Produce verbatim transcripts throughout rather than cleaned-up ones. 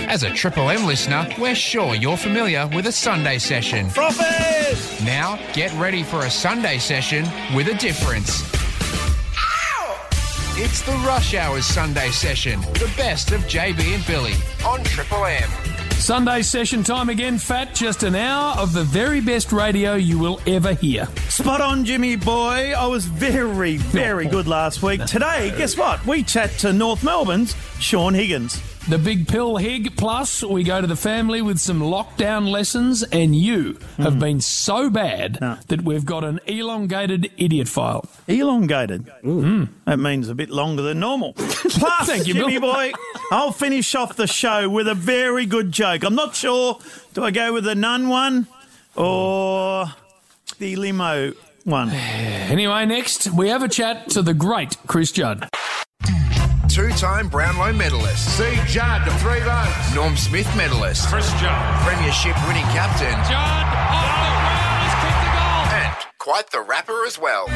As a Triple M listener, we're sure you're familiar with a Sunday session. Profit! Now, get ready for a Sunday session with a difference. Ow! It's the Rush Hours Sunday session, the best of J B and Billy on Triple M. Sunday session time again, Fat. Just an hour of the very best radio you will ever hear. Spot on, Jimmy boy. I was very, very good last week. Today, guess what? We chat to North Melbourne's Sean Higgins. The Big Pill Hig, plus we go to the family with some lockdown lessons, and you have mm. been so bad no. that we've got an elongated idiot file. Elongated? Mm. That means a bit longer than normal. Plus, Thank you, Jimmy Bill. boy, I'll finish off the show with a very good joke. I'm not sure, do I go with the nun one or the limo one? Anyway, next we have a chat to the great Chris Judd. Two-time Brownlow medalist. C. Judd, three votes. Norm Smith medalist. Chris Judd. Premiership winning captain. Judd, off the ground, he's kicked the goal. And quite the rapper as well.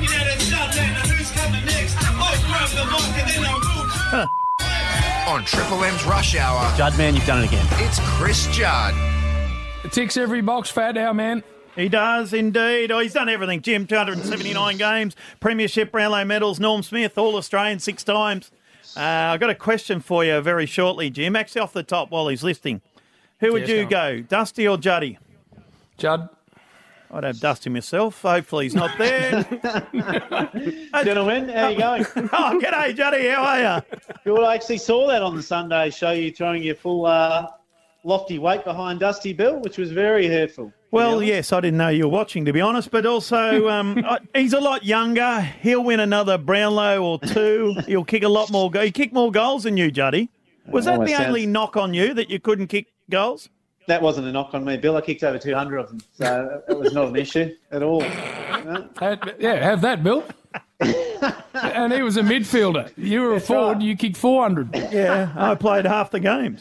On Triple M's Rush Hour. Judd, man, you've done it again. It's Chris Judd. It ticks every box, Fat, our man. He does indeed. Oh, he's done everything, Jim. two hundred seventy-nine games, Premiership, Brownlow medals, Norm Smith, All-Australian six times. Uh, I've got a question for you very shortly, Jim. Actually, off the top while he's listing. Who would yes, you go, Dusty or Juddy? Judd. I'd have Dusty myself. Hopefully he's not there. Gentlemen, how are you going? Oh, g'day, Juddy. How are you? Good. I actually saw that on the Sunday show, you throwing your full uh, lofty weight behind Dusty Bill, which was very hurtful. Well, yes, I didn't know you were watching, to be honest, but also um, he's a lot younger. He'll win another Brownlow or two. He'll kick a lot more goals. He kicked more goals than you, Juddy. Was that oh, the sounds... only knock on you, that you couldn't kick goals? That wasn't a knock on me, Bill. I kicked over two hundred of them, so it was not an issue at all. You know? Yeah, have that, Bill. And he was a midfielder. You were That's a forward, right. You kicked four hundred. Yeah, I played half the games.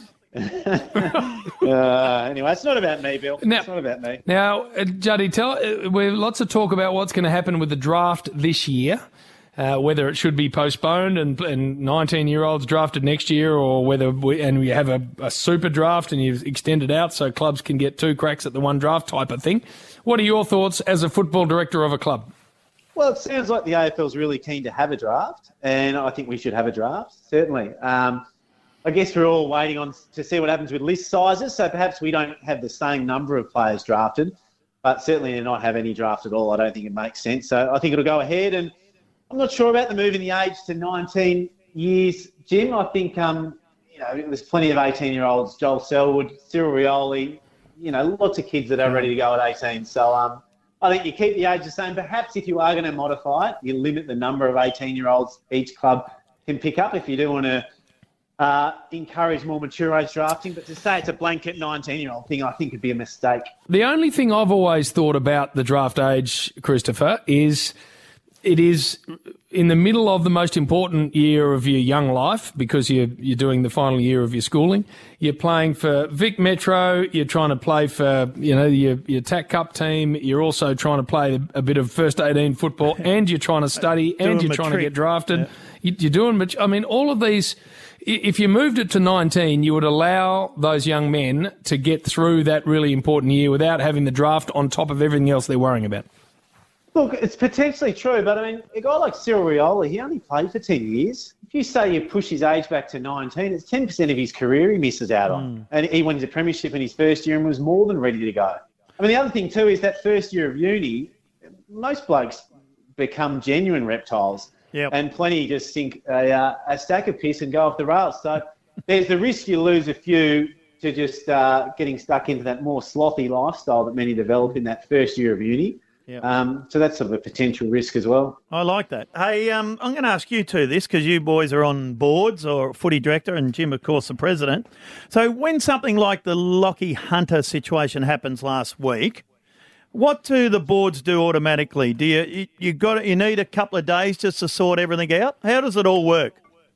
uh, anyway, it's not about me, Bill. Now, it's not about me. Now, uh, Juddy, tell uh, we have lots of talk about what's going to happen with the draft this year, uh, whether it should be postponed and and nineteen-year-olds drafted next year, or whether we, and we have a, a super draft and you've extended out so clubs can get two cracks at the one draft type of thing. What are your thoughts as a football director of a club? Well, it sounds like the A F L's really keen to have a draft, and I think we should have a draft, certainly. Um, I guess we're all waiting on to see what happens with list sizes, so perhaps we don't have the same number of players drafted, but certainly to not have any draft at all, I don't think it makes sense. So I think it'll go ahead, and I'm not sure about the moving the age to nineteen years, Jim. I think um, you know there's plenty of eighteen-year-olds, Joel Selwood, Cyril Rioli, you know, lots of kids that are ready to go at eighteen. So um, I think you keep the age the same. Perhaps if you are going to modify it, you limit the number of eighteen-year-olds each club can pick up if you do want to Uh, encourage more mature age drafting, but to say it's a blanket nineteen-year-old thing, I think would be a mistake. The only thing I've always thought about the draft age, Christopher, is it is in the middle of the most important year of your young life because you're you're doing the final year of your schooling. You're playing for Vic Metro. You're trying to play for you know your your T A C Cup team. You're also trying to play a bit of first eighteen football, and you're trying to study, and you're trying to get drafted. Yeah. You, you're doing, I mean, all of these. If you moved it to nineteen, you would allow those young men to get through that really important year without having the draft on top of everything else they're worrying about. Look, it's potentially true, but I mean, a guy like Cyril Rioli, he only played for ten years. If you say you push his age back to nineteen, it's ten percent of his career he misses out on. Mm. And he won his premiership in his first year and was more than ready to go. I mean, the other thing too is that first year of uni, most blokes become genuine reptiles. Yep. And plenty just sink a, uh, a stack of piss and go off the rails. So there's the risk you lose a few to just uh, getting stuck into that more slothy lifestyle that many develop in that first year of uni. Yep. Um, so that's sort of a potential risk as well. I like that. Hey, um, I'm going to ask you two this because you boys are on boards or footy director and Jim, of course, the president. So when something like the Lockie Hunter situation happens last week, what do the boards do automatically? Do you you, you got you need a couple of days just to sort everything out? How does it all work?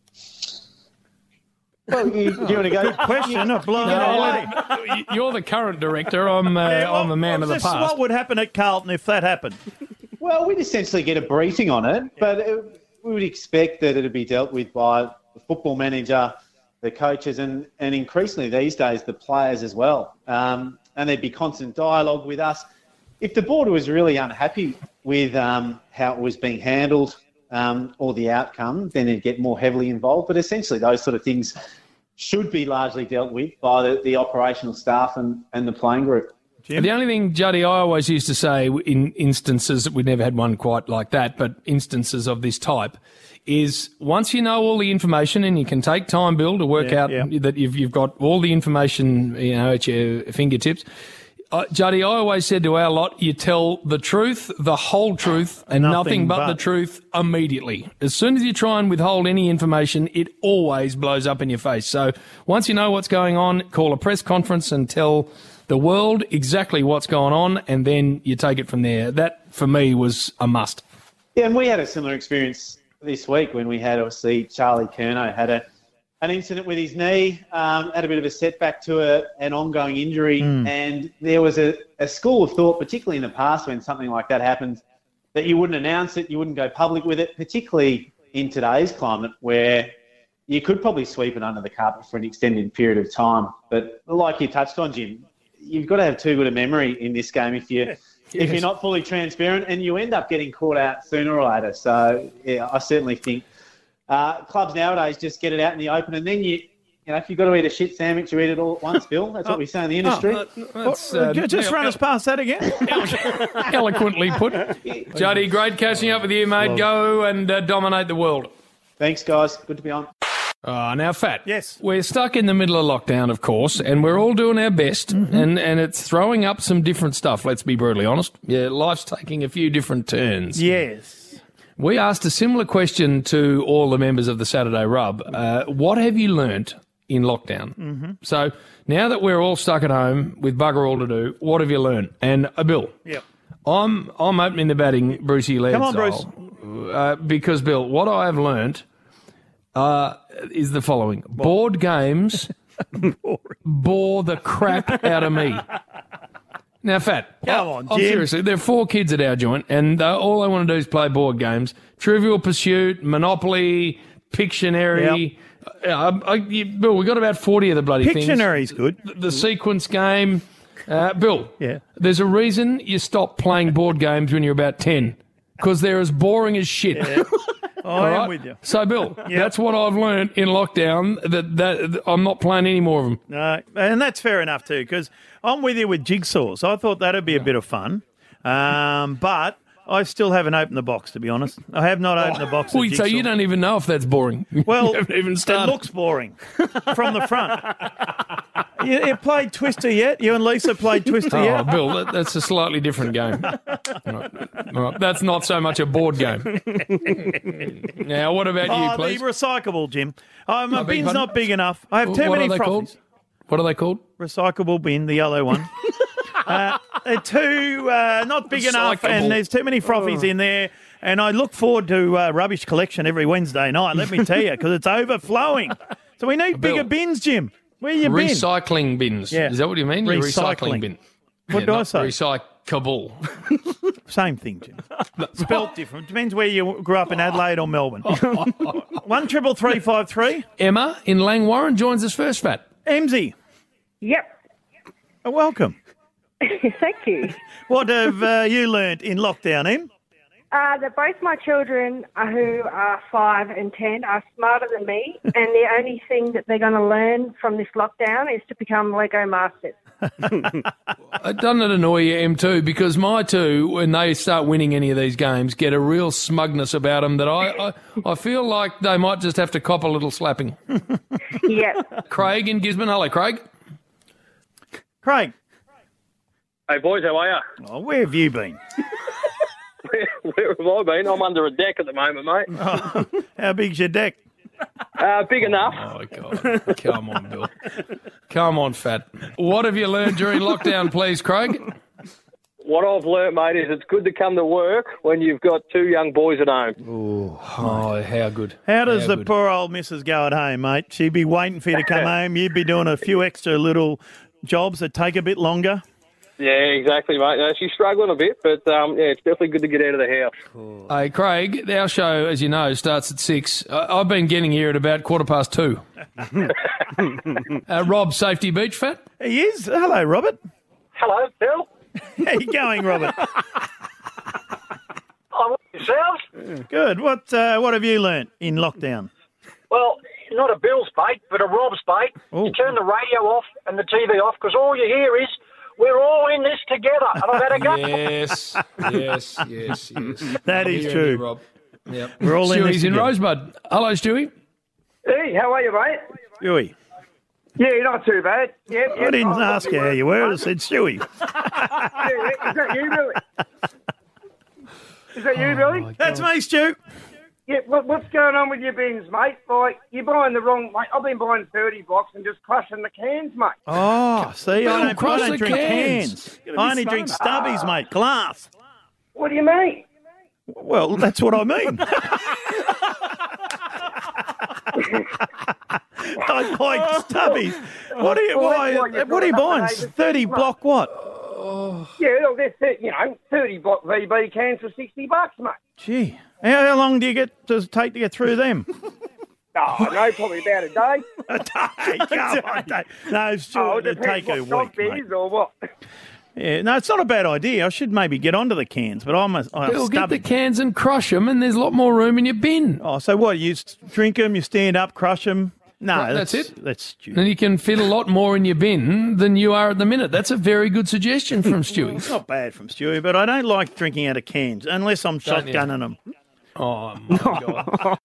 Well, you, do you want to go? Good question. I've blown no, it away. You're the current director. I'm uh, yeah, well, I'm the man well, of the past. What would happen at Carlton if that happened? Well, we'd essentially get a briefing on it, but it, we would expect that it would be dealt with by the football manager the coaches, and, and increasingly these days the players as well. Um, and there'd be constant dialogue with us. If the board was really unhappy with um, how it was being handled um, or the outcome, then it'd get more heavily involved. But essentially those sort of things should be largely dealt with by the, the operational staff and, and the playing group. Jim? The only thing, Juddy, I always used to say in instances, we never had one quite like that, but instances of this type, is once you know all the information, and you can take time, Bill, to work yeah, out yeah. that you've, you've got all the information, you know, at your fingertips. Uh, Juddy, I always said to our lot, you tell the truth, the whole truth, and nothing, nothing but, but the truth immediately. As soon as you try and withhold any information, it always blows up in your face. So once you know what's going on, call a press conference and tell the world exactly what's going on, and then you take it from there. That, for me, was a must. Yeah, and we had a similar experience this week when we had, obviously, Charlie Curnow had a an incident with his knee, um, had a bit of a setback to a, an ongoing injury, mm. and there was a, a school of thought, particularly in the past when something like that happens, that you wouldn't announce it, you wouldn't go public with it, particularly in today's climate where you could probably sweep it under the carpet for an extended period of time. But like you touched on, Jim, you've got to have too good a memory in this game if you yes. if you're not fully transparent, and you end up getting caught out sooner or later. So yeah, I certainly think uh, clubs nowadays just get it out in the open, and then you you know if you've got to eat a shit sandwich, you eat it all at once, Bill. That's what we say in the industry. Oh, uh, just run us past that again. Eloquently put, Juddy. Great catching up with you, mate. Well, go and uh, dominate the world. Thanks, guys. Good to be on. Uh, now, Fat, yes, we're stuck in the middle of lockdown, of course, and we're all doing our best, mm-hmm. and, and it's throwing up some different stuff, let's be brutally honest. Yeah, life's taking a few different turns. Yes. We asked a similar question to all the members of the Saturday Rub. Uh, what have you learnt in lockdown? Mm-hmm. So now that we're all stuck at home with bugger all to do, what have you learnt? And, uh, Bill, yep. I'm, I'm opening the batting Brucey Laird Come on, style, Bruce. Uh, because, Bill, what I have learnt Uh, is the following. Board games bore the crap out of me. Now, Fat, Come on, I'm Jim. seriously, there are four kids at our joint, and uh, all they want to do is play board games. Trivial Pursuit, Monopoly, Pictionary. Yep. Uh, I, you, Bill, we got about forty of the bloody things. Pictionary's good. The, the sequence game. Uh, Bill, yeah. There's a reason you stop playing board games when you're about ten, because they're as boring as shit. Yeah. I right? am with you. So, Bill, yep. that's what I've learned in lockdown, that, that, that I'm not playing any more of them. No, and that's fair enough too, because I'm with you with jigsaws. I thought that'd be a bit of fun, um, but I still haven't opened the box, to be honest. I have not opened the box Well, of so jigsaw. you don't even know if that's boring. Well, you haven't even it started. looks boring from the front. You, you played Twister yet? You and Lisa played Twister Oh, yet? Bill, that, that's a slightly different game. Right. Right. That's not so much a board game. Now, what about oh, you, please? the recyclable, Jim. Oh, my I beg bin's pardon? not big enough. I have too what many are they frothies. called? What are they called? Recyclable bin, the yellow one. uh, they're too uh, not big enough, and there's too many frothies in there. And I look forward to uh, rubbish collection every Wednesday night, let me tell you, because it's overflowing. So we need Bill, bigger bins, Jim. Where you been? Recycling bins. Yeah. Is that what you mean? Your Recycling. recycling bin. What Yeah, do I not say? Recyclable. Same thing, Jim. Spelt different. Depends where you grew up in Adelaide or Melbourne. One triple three five three. Emma in Langwarren joins us first, Fat. Emsy, Yep. uh, welcome. Thank you. What have uh, you learnt in lockdown, Em? Uh, that both my children, uh, who are five and ten, are smarter than me, and the only thing that they're going to learn from this lockdown is to become Lego masters. Doesn't it annoy you, M, too? Because my two, when they start winning any of these games, get a real smugness about them that I, I, I feel like they might just have to cop a little slapping. Yep. Craig in Gisborne. Hello, Craig. Craig. Hey, boys, how are you? Oh, where have you been? Where, where have I been? I'm under a deck at the moment, mate. Oh, how big's your deck? Uh, big enough. Oh, God. Come on, Bill. Come on, Fat. What have you learned during lockdown, please, Craig? What I've learnt, mate, is it's good to come to work when you've got two young boys at home. Oh, oh how good. How does How the good. poor old missus go at home, mate? She'd be waiting for you to come home. You'd be doing a few extra little jobs that take a bit longer. Yeah, exactly, mate. No, she's struggling a bit, but um, yeah, it's definitely good to get out of the house. Hey, Craig, our show, as you know, starts at six. I- I've been getting here at about quarter past two. uh, Rob, Safety Beach Fat? He is. Hello, Robert. Hello, Bill. How you going, Robert? I want yourselves. Good. What uh, What have you learnt in lockdown? Well, not a Bill's bait, but a Rob's bait. Ooh. You turn the radio off and the T V off because all you hear is, we're all in this together. And I've had a go. Yes, yes, yes, yes. That I'm is hearing true. you, Rob. Yep. We're all in Stewie's this in together. Rosebud. Hello, Stewie. Hey, how are you, mate? Stewie. Yeah, not too bad. Yeah, I didn't ask you how you were. I said Stewie. Yeah, is that you, Billy? Is that you, Billy? That's me, Stu. Yeah, what, what's going on with your bins, mate? Like, you're buying the wrong, mate. I've been buying thirty blocks and just crushing the cans, mate. Oh, see, Bill, I don't, crush I don't the drink cans. cans. I only drink stubbies, mate. Glass. What do you mean? Well, that's what I mean. I buy stubbies. What are you, Well, why, that's why you're what are you brought buying? up to date with thirty this, block what? Yeah, well, they're, thir- you know, thirty block V B cans for sixty bucks, mate. Gee, how, how long do you get does it take to get through them? Oh, no, probably about a day. A day. Come on, day. No, it's still, Oh, it it'd depends take a what week, stock mate. is or what. Yeah, no, it's not a bad idea. I should maybe get onto the cans, but I'm a, I'm Bill, get stubborn. the cans and crush them, and there's a lot more room in your bin. Oh, so what? You s- drink them, you stand up, crush them. No, Right, that's, that's it? That's stupid. Then you can fit a lot more in your bin than you are at the minute. That's a very good suggestion from Stewie. It's not bad from Stewie, but I don't like drinking out of cans unless I'm Don't you? shotgunning them. Oh, my God.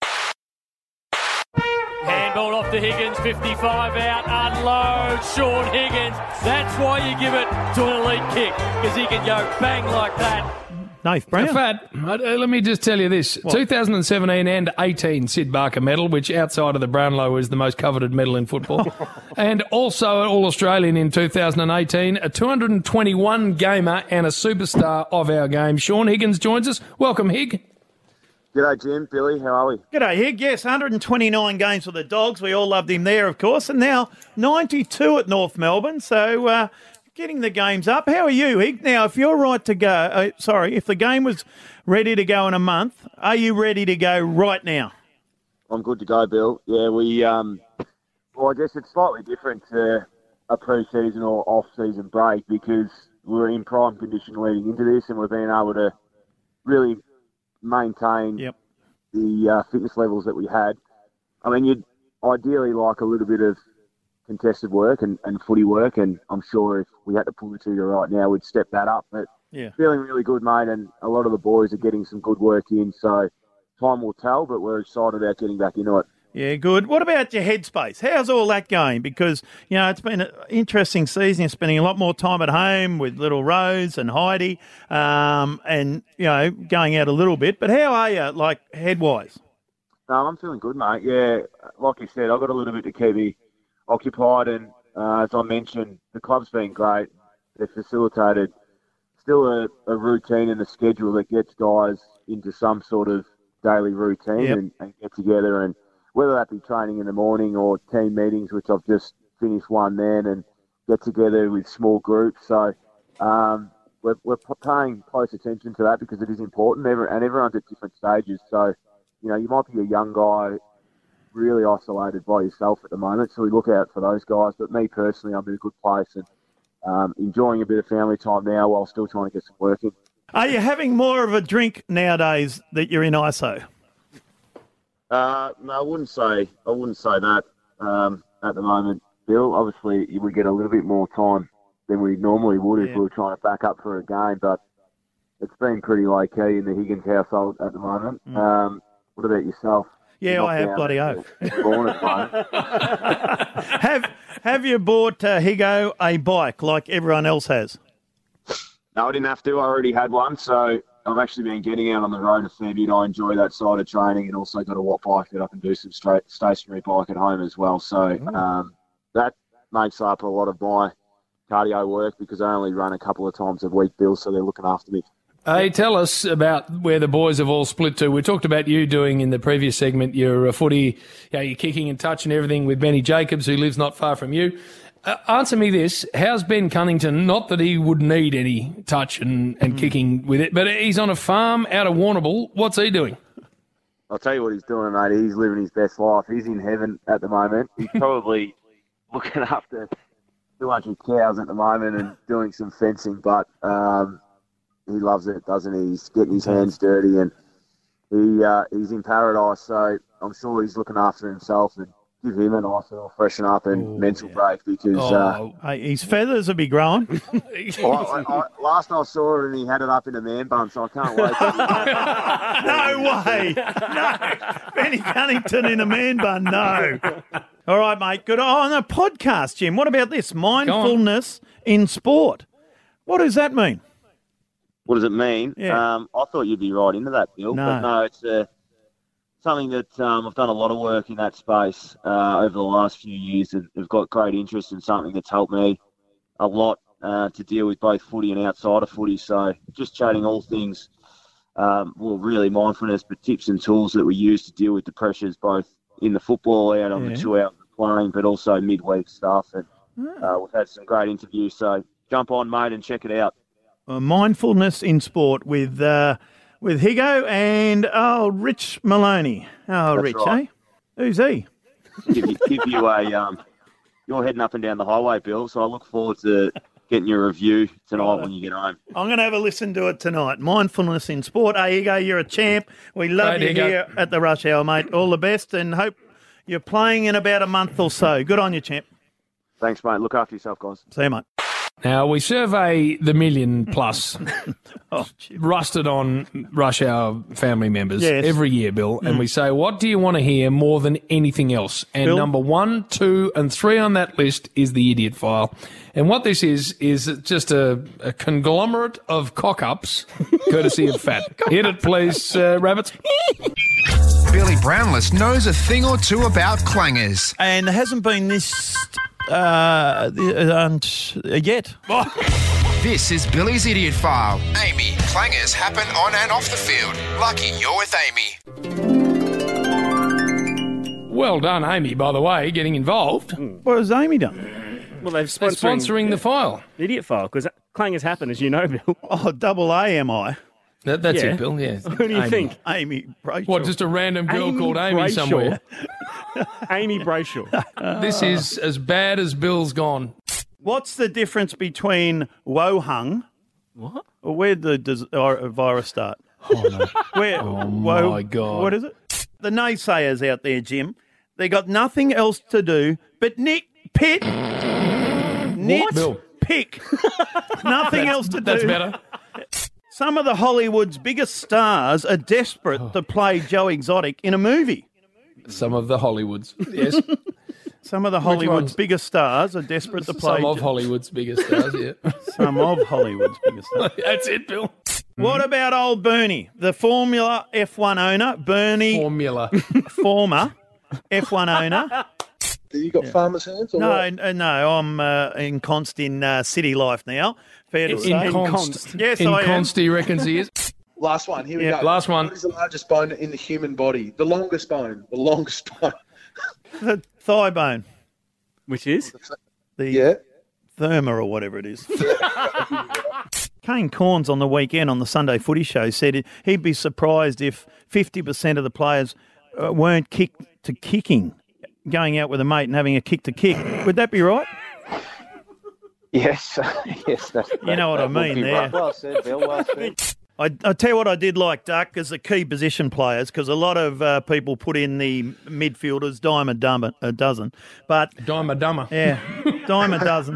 Handball off to Higgins, fifty-five out, unload, Sean Higgins. That's why you give it to an elite kick, because he can go bang like that. Nath Brown. Fat, uh, let me just tell you this. two thousand seventeen and eighteen Sid Barker medal, which outside of the Brownlow is the most coveted medal in football. And also an All-Australian in two thousand eighteen, a two hundred twenty-one gamer and a superstar of our game. Sean Higgins joins us. Welcome, Hig. G'day, Jim. Billy, how are we? G'day, Hig. Yes, one hundred twenty-nine games for the Dogs. We all loved him there, of course. And now ninety-two at North Melbourne. So uh, getting the games up. How are you, Hig? Now, if you're right to go, uh, sorry, if the game was ready to go in a month, are you ready to go right now? I'm good to go, Bill. Yeah, we, um, well, I guess it's slightly different to a pre-season or off-season break because we're in prime condition leading into this and we've been able to really maintain Yep. the uh, fitness levels that we had. I mean, you'd ideally like a little bit of contested work and, and footy work, and I'm sure if we had to pull the trigger right now, we'd step that up. But Yeah. feeling really good, mate, and a lot of the boys are getting some good work in, so time will tell, but we're excited about getting back into it. Yeah, good. What about your headspace? How's all that going? Because, you know, it's been an interesting season. You're spending a lot more time at home with little Rose and Heidi um, and, you know, going out a little bit. But how are you, like, head-wise? No, I'm feeling good, mate. Yeah, like you said, I've got a little bit to keep me occupied, and uh, as I mentioned, the club's been great. They've facilitated still a, a routine and a schedule that gets guys into some sort of daily routine Yep. and, and get together, and whether that be training in the morning or team meetings, which I've just finished one then, and get together with small groups. So um, we're, we're paying close attention to that because it is important, Every, and everyone's at different stages. So, you know, you might be a young guy really isolated by yourself at the moment, so we look out for those guys. But me personally, I'm in a good place and um, enjoying a bit of family time now while still trying to get some work in. Are you having more of a drink nowadays that you're in I S O? Uh, no, I wouldn't say I wouldn't say that um, at the moment, Bill. Obviously, we get a little bit more time than we normally would Yeah. if we were trying to back up for a game, but it's been pretty low key in the Higgins household at the moment. Mm. Um, what about yourself? Yeah, You're I not have down bloody at oath. the Vaughan at the moment. have Have you bought uh, Higo a bike like everyone else has? No, I didn't have to. I already had one, so I've actually been getting out on the road a fair bit. I enjoy that side of training, and also got a watt bike that I can do some straight stationary bike at home as well. So um, that makes up a lot of my cardio work because I only run a couple of times a week, Bill, so they're looking after me. Hey, tell us about where the boys have all split to. We talked about you doing in the previous segment your uh, footy, you know, your kicking and touch and everything with Benny Jacobs, who lives not far from you. Uh, answer me this. How's Ben Cunnington? Not that he would need any touch and, and mm. kicking with it, but he's on a farm out of Warrnambool. What's he doing? I'll tell you what he's doing, mate. He's living his best life. He's in heaven at the moment. He's probably looking after two hundred cows at the moment and doing some fencing, but um, he loves it, doesn't he? He's getting his hands dirty and he uh, he's in paradise, so I'm sure he's looking after himself and give him a nice little freshen up and Ooh, mental yeah. break because... Oh, uh, his feathers will be growing. well, I, I, last I saw it, he had it up in a man bun, so I can't wait. No way. No. Benny Cunnington in a man bun, no. All right, mate. Good. Oh, on a podcast, Jim. What about this? Mindfulness in sport. What does that mean? What does it mean? Yeah. Um, I thought you'd be right into that, Bill. No. But no, it's a... something that um, I've done a lot of work in that space uh, over the last few years and have got great interest in something that's helped me a lot uh, to deal with both footy and outside of footy. So just chatting all things, um, well, really mindfulness, but tips and tools that we use to deal with the pressures both in the football, out on yeah. the two hours of playing, but also midweek stuff. And uh, we've had some great interviews. So jump on, mate, and check it out. Uh, mindfulness in sport with... Uh... With Higo and, oh, Rich Maloney. Oh, That's Rich, right. eh? Who's he? Give you, give you a, um, you're heading up and down the highway, Bill, so I look forward to getting your review tonight when you get home. I'm going to have a listen to it tonight. Mindfulness in sport. Hey, Higo, you're a champ. We love hey, you Higo. here at the Rush Hour, mate. All the best and hope you're playing in about a month or so. Good on you, champ. Thanks, mate. Look after yourself, guys. See you, mate. Now, we survey the million plus oh, rusted on Rush Hour family members yes. every year, Bill, mm. and we say, what do you want to hear more than anything else? And Bill? number one, two, and three on that list is the idiot file. And what this is, is just a, a conglomerate of cock-ups, courtesy of Fat. Hit it, please, uh, Rabbits. Billy Brownless knows a thing or two about clangers. And there hasn't been this... Uh, uh, yet. This is Billy's Idiot File. Amy, clangers happen on and off the field. Lucky you're with Amy. Well done, Amy, by the way, getting involved. What has Amy done? Well, they've sponsoring, They're sponsoring the file. The Idiot File, because clangers happen, as you know, Bill. Oh, double A am I? That, that's yeah. it, Bill, yeah. Who do you Amy. think? Amy Brayshaw. What, just a random girl Amy called Amy Brayshaw. somewhere? Amy Brayshaw. This is as bad as Bill's gone. What's the difference between Wohung? What? Or where'd the des- or, virus start? Oh, no. Where, oh, Wo- my God. What is it? The naysayers out there, Jim, they got nothing else to do but nit, pit, nit, Bill? pick. Nothing else to do. That's better. Some of the Hollywood's biggest stars are desperate oh. to play Joe Exotic in a movie. Some of the Hollywoods, yes. Some of the Hollywood's biggest stars are desperate to play... Some of Hollywood's biggest stars, yeah. Some of Hollywood's biggest stars. That's it, Bill. What about old Bernie, the Formula F one owner? Bernie... Formula. Former F one owner. You got yeah. farmer's hands? Or no, what? no, I'm uh, enconced in uh, city life now. Fair to in, say. Enconced. Yes, enconced, I am. he reckons he is. Last one, here yeah, we go. Last one. What is the largest bone in the human body? The longest bone. The longest bone. The thigh bone. Which is? The yeah. Therma or whatever it is. Kane Corns on the weekend on the Sunday Footy Show said he'd be surprised if fifty percent of the players uh, weren't kicked to kicking, going out with a mate and having a kick to kick. Would that be right? Yes, yes. That's, you know what that I mean there. Right. Well said, Bill, well said. I, I tell you what I did like, Duck, as the key position players, because a lot of uh, people put in the midfielders, dime a, dumb, a dozen. But Dime a dumber. Yeah, dime a dozen.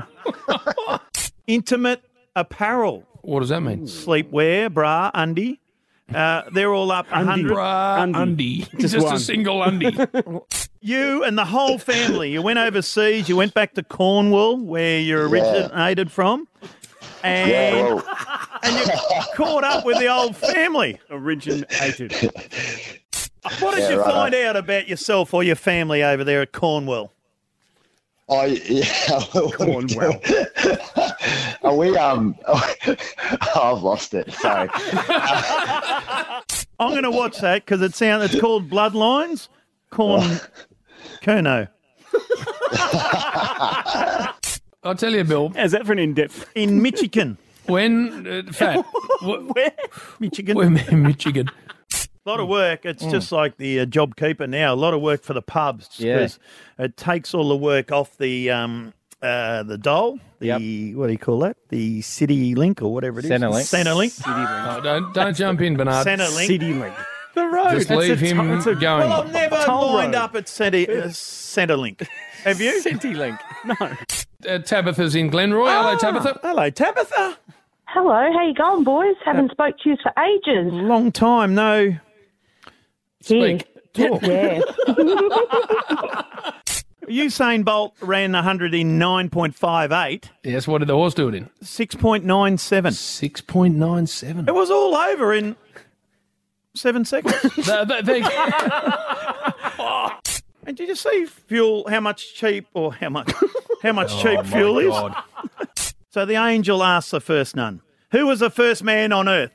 Intimate apparel. What does that mean? Sleepwear, bra, undie. Uh, they're all up one hundred. Bra, undie. undie. Just, Just a single undie. You and the whole family, you went overseas, you went back to Cornwall, where you originated yeah. from. And, yeah, well. and you caught up with the old family. Originated. What did yeah, you right find on. out about yourself or your family over there at Cornwall? I yeah, Cornwall. Are we um? I've lost it. Sorry. I'm going to watch that because it sound it's called Bloodlines. Corn, Oh. Kerno. I'll tell you, Bill. How's that for an in-depth? In Michigan. When, uh, Fat. Where? Michigan. We're in Michigan. A lot of work. It's mm. just like the uh, job keeper now. A lot of work for the pubs because yeah. it takes all the work off the um, uh, the dole. The yep. what do you call that? The City Link or whatever it is. Centrelink. Centrelink. City Link. No, don't don't jump in, Bernard. Centrelink. City Link. The road. Just leave him a, a, going. Well, I've never Toll lined road. up at City, uh, Centrelink. Have you? Centrelink. No. Uh, Tabitha's in Glenroy. Ah, Hello, Tabitha. Hello, Tabitha. Hello, how you going, boys? Haven't uh, spoke to you for ages. Long time, no. Speak. Yeah. Talk. Yeah. Usain Bolt ran one hundred in nine point five eight. Yes, what did the horse do it in? six point nine seven. six point nine seven. It was all over in seven seconds. the, the, the... And did you see fuel, how much cheap, or how much, how much oh, cheap fuel is? God. So the angel asks the first nun, who was the first man on earth?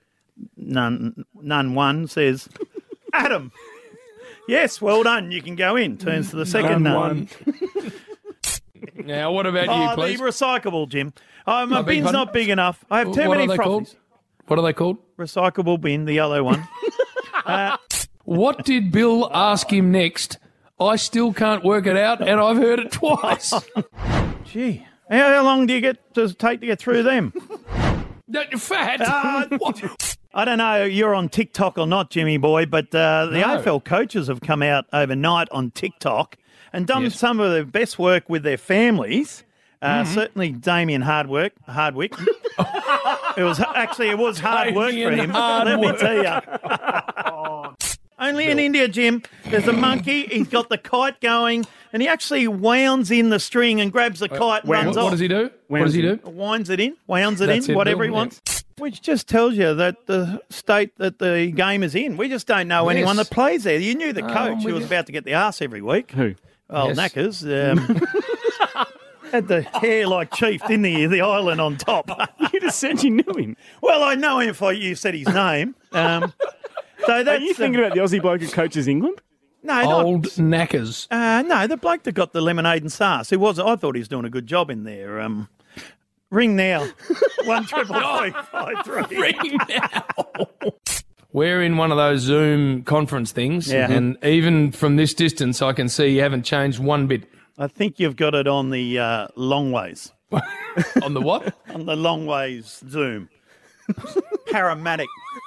Nun, nun one says, Adam. Yes, well done. You can go in. Turns to the second nun. nun. Now, what about oh, you, please? The recyclable, Jim. Oh, my I bin's pardon? not big enough. I have too what many are they frothies. called? What are they called? Recyclable bin, the yellow one. uh, what did Bill ask him next? I still can't work it out, and I've heard it twice. Gee, how, how long do you get to take to get through them? You're fat. Uh, I don't know you're on TikTok or not, Jimmy boy, but uh, the No. A F L coaches have come out overnight on TikTok and done Yes. some of their best work with their families. Uh, Mm-hmm. Certainly Damien Hardwork, Hardwick. It was actually it was hard work for Damien him. Let me Hardwick. tell you. Only in India, Jim. There's a monkey. He's got the kite going, and he actually wounds in the string and grabs the kite and What, runs what off. does he do? What does he do? Winds it in, wounds it That's in, it, whatever Bill, he yeah. wants. Which just tells you that the state that the game is in. We just don't know Yes. anyone that plays there. You knew the No, coach I'm who with was you. about to get the arse every week. Who? Oh, Yes. Knackers. Um, had the hair like Chief, didn't he? The island on top. You just said you knew him. Well, I know him if I, you said his name. Um, so Are that's you thinking about the Aussie bloke who coaches England? no, not, Old knackers. Uh, no, the bloke that got the lemonade and sauce. Who was? I thought he was doing a good job in there. Um, ring now, one triple three five three. Ring now. We're in one of those Zoom conference things, Yeah. and even from this distance, I can see you haven't changed one bit. I think you've got it on the uh, long ways. On the what? On the long ways Zoom. Paramatic.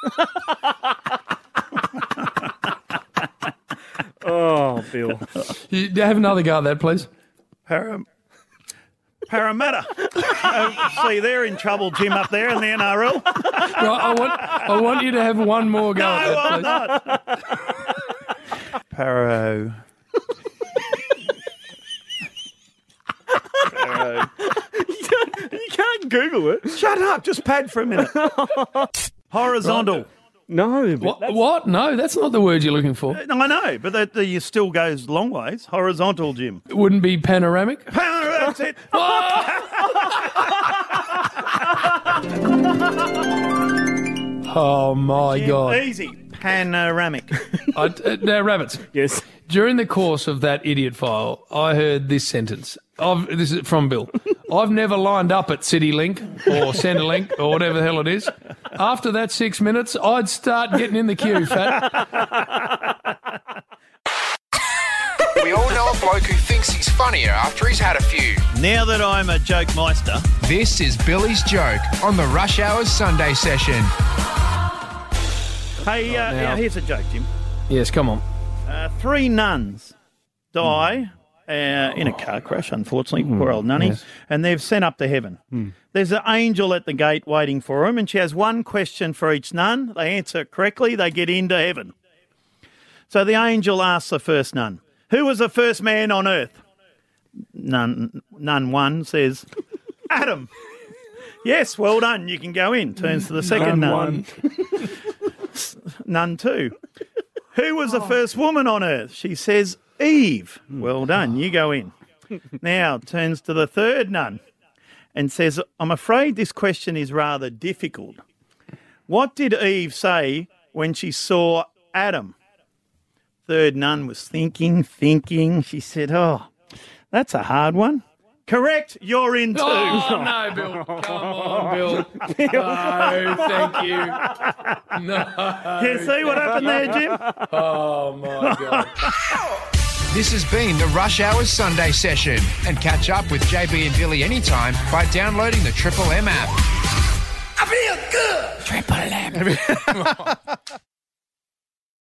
Oh, Bill. You have another go at that, please. Para, Parramatta. uh, see, they're in trouble, Jim, up there in the N R L. Right, I want, I want you to have one more go No, at I'm that, please. not. Paro. Paro. You can't, you can't Google it. Shut up, just pad for a minute. Horizontal. No. But What, what? No, that's not the word you're looking for. No, I know, but that, that you still goes long ways. Horizontal, Jim. It wouldn't be panoramic. That's it. Oh, my Jim, God. Easy. Panoramic. I, uh, now, Rabbits. Yes. During the course of that idiot file, I heard this sentence. I've, this is from Bill. I've never lined up at CityLink or Centrelink or whatever the hell it is. After that six minutes, I'd start getting in the queue, Fat. We all know a bloke who thinks he's funnier after he's had a few. Now that I'm a joke meister, This is Billy's Joke on the Rush Hours Sunday session. hey, uh, now. now here's a joke, Jim. Yes, come on. Uh, three nuns die uh, in a car crash, unfortunately, poor old nunny, yes. and they've sent up to heaven. There's an angel at the gate waiting for them, and she has one question for each nun. They answer correctly, they get into heaven. So the angel asks the first nun, who was the first man on earth? Nun, nun one says, Adam. Yes, well done, you can go in. Turns to the second nun. Nun Nun two. Who was the first woman on earth? She says, Eve. Well done, you go in. Now turns to the third nun and says, I'm afraid this question is rather difficult. What did Eve say when she saw Adam? Third nun was thinking, thinking. She said, oh, that's a hard one. Correct. You're in two. Oh, no, Bill. Come on, Bill. No, thank you. No. You see what happened there, Jim? Oh, my God. This has been the Rush Hours Sunday session. And catch up with J B and Billy anytime by downloading the Triple M app. I feel good. Triple M.